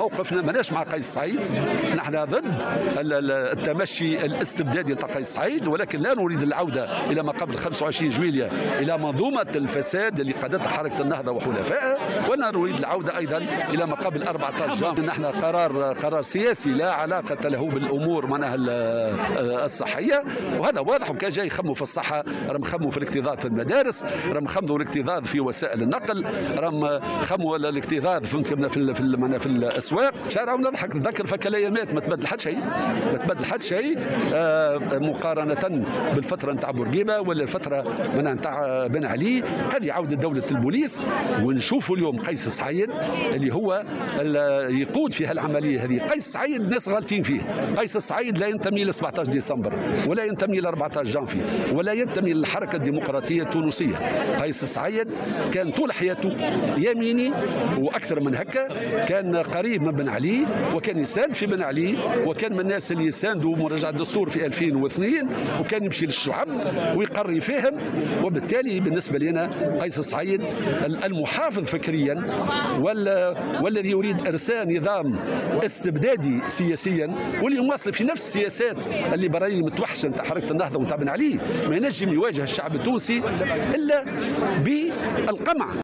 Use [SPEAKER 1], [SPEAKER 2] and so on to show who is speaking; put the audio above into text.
[SPEAKER 1] موقفنا ماناش مع قيس سعيد، نحن ضد التمشي الاستبدادي تاع قيس سعيد، ولكن لا نريد العوده الى ما قبل 25 جويلية الى منظومه الفساد اللي قادتها حركه النهضه وحلفائها، ولا نريد العوده ايضا الى ما قبل 14 جانفي. نحن قرار سياسي لا علاقه له بالامور معناها الصحيه، وهذا واضح. وكان جاي يخموا في الصحه، راهم يخموا في الاكتظاظ في المدارس، راهم يخموا الاكتظاظ في وسائل النقل، راهم يخموا الاكتظاظ في الاسواق. راهم نضحك نذكر في كلمات ما تبدل حتى شيء، ما تبدل حتى شيء مقارنه بالفتره نتاع بورقيبه ولا الفتره نتاع بن علي. هذه عوده دوله البوليس، ونشوفوا اليوم قيس سعيد اللي هو يقود في هالعمليه هذه. قيس سعيد الناس غالطين فيه، قيس سعيد لا ينتمي ل 17 ديسمبر ولا ينتمي ل 14 جانفي ولا ينتمي للحركه الديمقراطيه التونسيه. قيس سعيد كان طول حياته يميني واكثر من هكا، كان قريب من بن علي وكان يساند في بن علي، وكان من الناس اللي يساندوا مراجعه الدستور في 2002، وكان يمشي للشعب ويقري فيهم. وبالتالي بالنسبه لنا قيس سعيد المحافظ فكريا والذي يريد ارسال نظام استبدادي سياسيا، واللي يواصل في نفس السياسات الليبراليه المتوحشه نتاع حركه النهضه ونتاع بن علي. ما ينجم يواجه الشعب التونسي الا بالقمع.